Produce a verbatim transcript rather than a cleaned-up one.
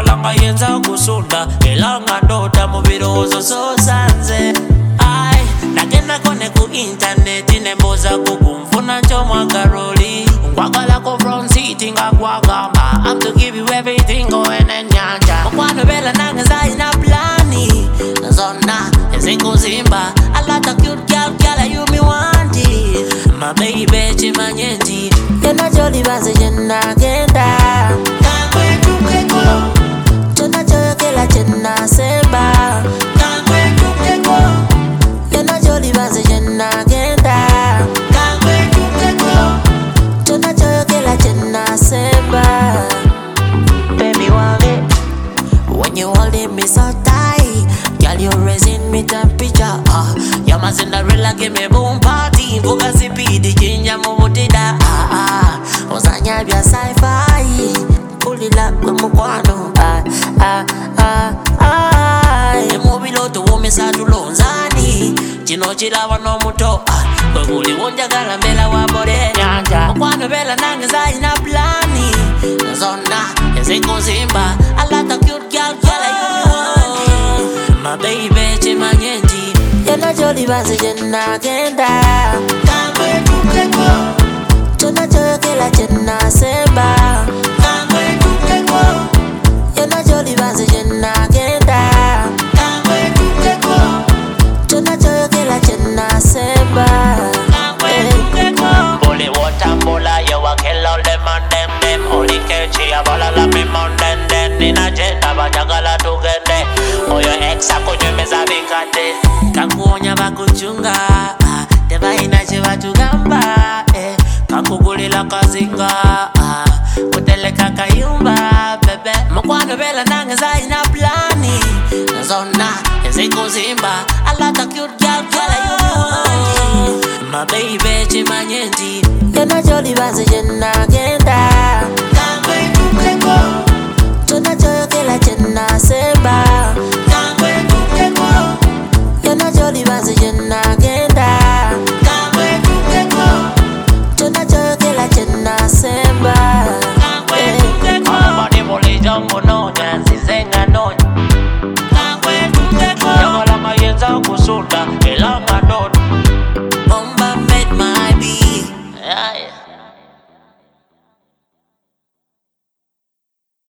Kalanga yenza kusunda elanga ndota mubirozo so sanze. Ai nagenda kone ku internet nemboza kukumfuna nchomwa karoli. Ngwagala ko front seat ngagwagamba. I'm to give you everything going in nyanja. Mkwano bela nange zaina plani. Zona ezingu zimba. A lot of cute girl, girl you me want it. My baby chimanyenti. Yena jolly baze jena genda. Kangwe tukeko. Chona joyo kela jena seba. Kangwe tukeko. Yena jolly baze jena genda. Kangwe tukeko. Chona joyo kela jena seba. Baby want it when you holding me so tight. Girl you raising me temperature. Uh, you're my Cinderella, give me boom party. Vuga sipidi jinja mubutida. Ah ah, ozanya bya sci-fi. Ulila kwa mukwano. Ah ah ah ah. Emubilo tuwumi satulonzani. Chino chilawa no muto. Ah, kwe muli wonja galambela wabore nyanja. Mukwano bela nange zaina plani. Zona ezingu zimba. A lot of cute girl, girl you want. My baby chimanyenti. Yena jolly baze jena genda. Kangwe tukeko. Chona joyo kela jena seba. Kangwe tukeko. Yena jolly baze jena genda. Kangwe tukeko. Chona joyo kela jena seba. Kangwe tukeko. Bully water mbola you a kill all them and them them. Holy kechi a bala la me mountain den. In a jeta bajagala tugende. Oyo ex akunyemeza bikate. Kakuonya bakuchunga. Teba inache batugamba. Eh. Kakugulila kazinga. Kuteleka kayumba. Bebe mukwano bela nange zaina plani. Zona ezingu zimba. A lot of cute girl, girl you want. My baby chimanyenti. Yena jolly baze jena genda. Kangwe tukeko. Chona joyo kela jena seba. Kangwe tukeko. Yena jolly baze jena genda. Kangwe tukeko. Chona joyo kela jena seba. Kangwe tukeko. All body bully jumbo no dance.